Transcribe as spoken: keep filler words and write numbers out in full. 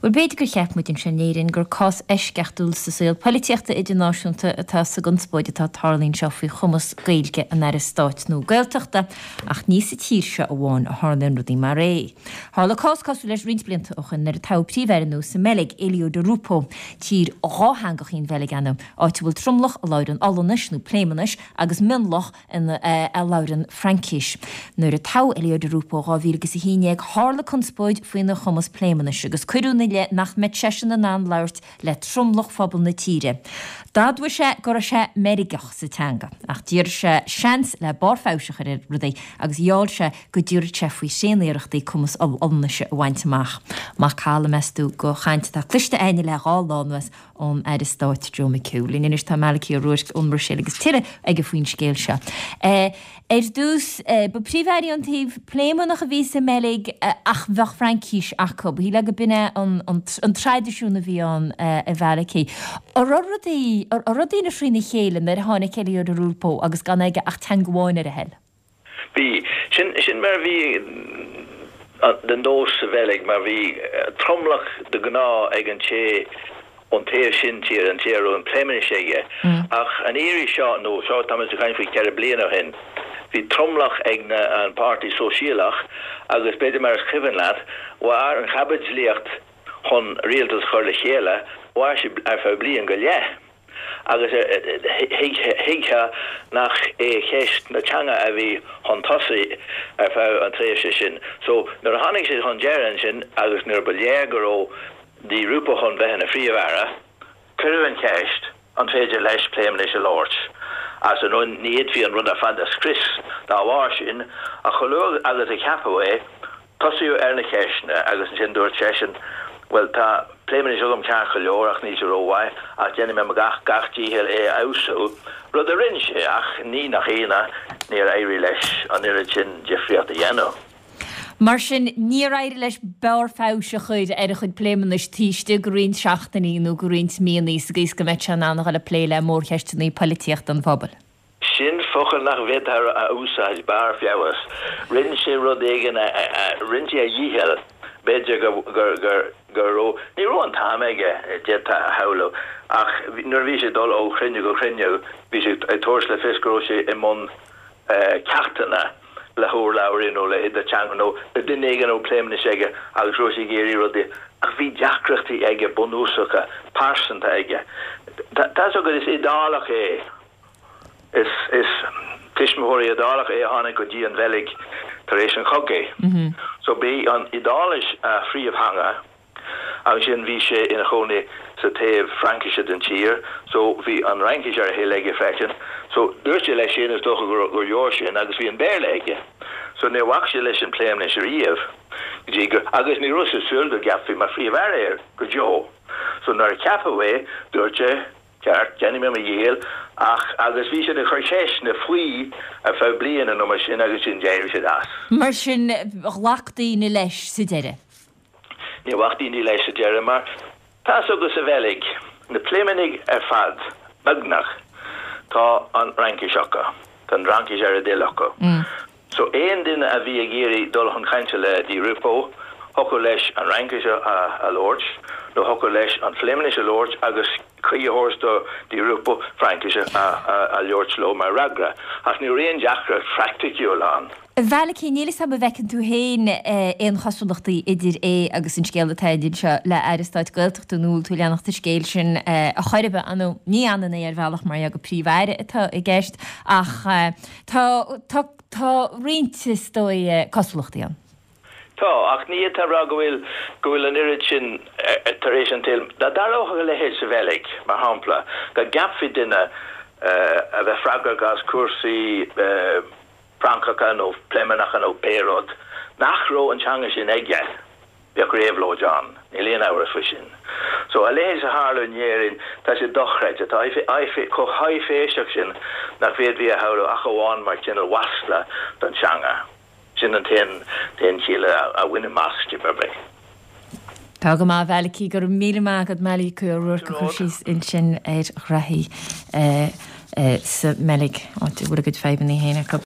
Bhfuil beidir gur cheapmuid in sinnéirin gur cás eisceachtúil sa saoil políochta idirnáisiúnta atá sa gunspóide tá tarlíonn seo faoi chumas gaeilge an ar stáit nó gaeltachta ach níos sa tír se a bháin a tharlainn rudí mar ré. Thála cás cosú leis rinsblianta ochan nar a tá príomhheanú sa meleg Elio de Rupo tír ráthangach íon bheile ganam áit bhfuil trumlach a laudan alanis nó plémanis agus minlach in a laudan Frankis. Nuair a tá Elio de Rupo ráhílagus a híine ag tharla conspóid faoin na chumas plémanis agus cuireúna le nach met sesin an an lauert le trumlach fabal na tíre. Dadfu se gur se merigach sa teanga ach dír se seans le barfáiseach ar rudé agus jáil se go dúir se faoi sénéireachtaí cumas alna se bhaintteach. Má cála meú go chainte tá cliste aine le gálánas ón ar is stáit Joe McCoolin. Inis tá meí a ruirt unmar sé agus tíre ag go faoin scéil se. Er dús ba príomhhaí an taobh pléimeannach a bhí sa meig ach bheh Frankis acu, hí le go binne an tradiisiúna bhí an a bhealacé. Ar rudí na srína chéile mar tháinig Elio de Rupo agus gan aige ach tan gháin ar a hell. Bhí sin sin mar bhí den dós sa bhealaigh mar bhí tromlach de gná ag an té an téir sin tír an téir an pléimeanna séige ach an éirí seo nó seo tamas a chain faoi ceithre bliana hen. Bhí tromlach ag an pártaí sóisialach agus beidir mar chivan leat war an chabaidslíocht chun rialtas chuir le chéile war si ar fá blian go le. Agus héiche nach é chéist na teanga a bhí chun tosaí ar fá an tréise sin. So nuair a tháinig sé chun dearan sin agus nuair ba léagar ó dí rúpa chun bheithin na phríomhhara, cuireadh an chéist an féidir leis pléim leis a láirt. As an on níiad hí an rud a fad as Chris dá bhhair sin a chológ agus a ceapahé tosaíú ar na chéisne agus an sin dúirt sé sin well tá pléimeanna sugam cear go leor ach níos róháid ach déanana me gach gachtíhil é ausú rud a rinn sé ach ní nach chéine níor éirí leis an irid sin Jeffreyat a dhéanú. Mar sin ní éirí leis bear fáise chuid ar a chud pléimeannas tíiste gorín seachtaí nó gorín míanaí sa gís go meit an annach le pléile mór cheistenaí políocht an fphobal. Sin fochar nach bhétar a úsáid bar fiabhas. Rinn sé rud éigen rinn sé a dhíhel beidir gur ró ní ró an tám aige de a hela ach nuair bhí sé dul ó chrinne go chrinne bhí sé tuairs le fiscró sé i món ceachtainna le hór laurin ó le idir teanga nó le duine éigen ó pléimeanna séige agus ró sé géirí rudí ach bhí deacreachtaí aige bunúsacha pársanta aige. Tá so go is idálach é is is tismóirí idálach é a tháinig go dtí an bhealaigh tar éis an chogé. So bí an idális a phríomhhanga agus sin bhí sé ina chónaí sa taobh Frankise den tír, so bhí an Frankise ar a héléige freisin. So dúirt sé leis sin is dócha gur leor sin agus bhí an béirléige. So ní bhac sé leis an pléim leis a riamh agus ní rus súil go gapfaí mar phríomhhara ar go Joe. So nar ceapahé dúirt sé ceart déanana mé a dhéal ach agus bhí sé na chuirtéis na faoi a fá bliana nó mar sin agus sin déir sé as. Mar sin lachtaí na leis sa deire. Ní bhachtaí ní leis sa deire mar tá agus a bhealaigh na pléimeannig ar fad magnach tá an Frankis acha tan Frankis ar a délacha. So éon duine a bhí a géirí dul chun chainte le dí Rupo hocu leis an Frankis a Lord nó hocu leis an pléimeannis a Lord agus chuíhors do dí Rupo Frankis a Lord Slow mar ragra ach ní réon deachra fracticiúil an. Bhealacé nílas ha bhecinn tú héin éon chosúlachtaí idir é agus in scéal ataidir se le airstáid gailteachta núil tú leannachta scéil sin a choirbe anú ní anna ar bhealach mar ag go príomhhaire atá i gceist ach tá riantas dói cosúlachtaí an. Tá ach ní tá ra go bhfuil go bhfuil an irid sin tar éis an til da darócha le héad sa bhealaigh mar hampla go gapfi duine a bheith freagar gas cuasaí Francacha nó pléimeannacha nó péród nach ró an teanga sin aige beag réamhló John ní léon ára fa sin. So a léis a hála néirin tá sé dochreid atá có haiféiseach sin nach féad bhí a hála a chaháin mar sin a wasla don teanga. Sin an ten ten chile a winna masci barbe. Tá go má bhealací gur míle mágad meí chu ruir go chuisís in sin ar rahí sa meig áit bhfuil a go febanna héna